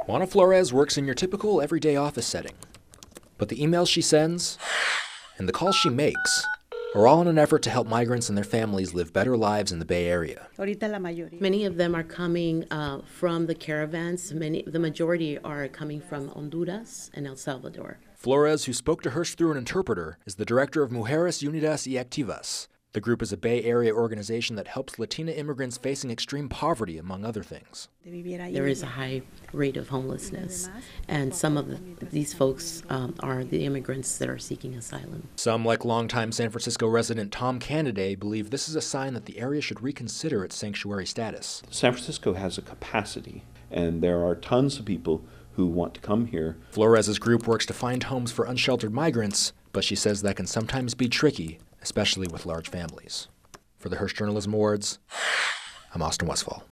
Juana Flores works in your typical everyday office setting. But the emails she sends and the calls she makes are all in an effort to help migrants and their families live better lives in the Bay Area. Many of them are coming from the caravans. The majority are coming from Honduras and El Salvador. Flores, who spoke to Hirsch through an interpreter, is the director of Mujeres Unidas y Activas. The group is a Bay Area organization that helps Latina immigrants facing extreme poverty, among other things. There is a high rate of homelessness, and some of these folks are the immigrants that are seeking asylum. Some, like longtime San Francisco resident Tom Canaday, believe this is a sign that the area should reconsider its sanctuary status. San Francisco has a capacity, and there are tons of people who want to come here. Flores's group works to find homes for unsheltered migrants, but she says that can sometimes be tricky, especially with large families. For the Hearst Journalism Awards, I'm Austin Westfall.